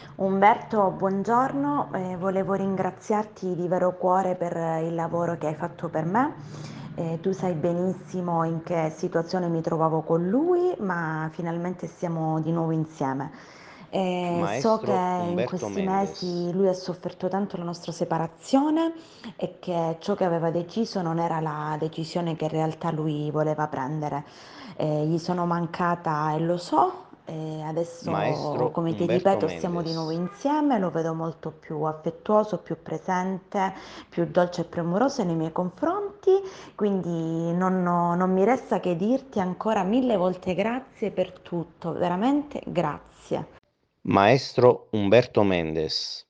Umberto, buongiorno, volevo ringraziarti di vero cuore per il lavoro che hai fatto per me. Tu sai benissimo in che situazione mi trovavo con lui, ma finalmente siamo di nuovo insieme. So che Maestro in Umberto questi Mendes. mesi lui ha sofferto tanto la nostra separazione e che ciò che aveva deciso non era la decisione che in realtà lui voleva prendere. Gli sono mancata e lo so, e adesso, Maestro come ti Umberto ripeto, siamo di nuovo Mendes. insieme, lo vedo molto più affettuoso, più presente, più dolce e premuroso nei miei confronti, quindi non mi resta che dirti ancora mille volte grazie per tutto, veramente grazie. Maestro Umberto Mendes.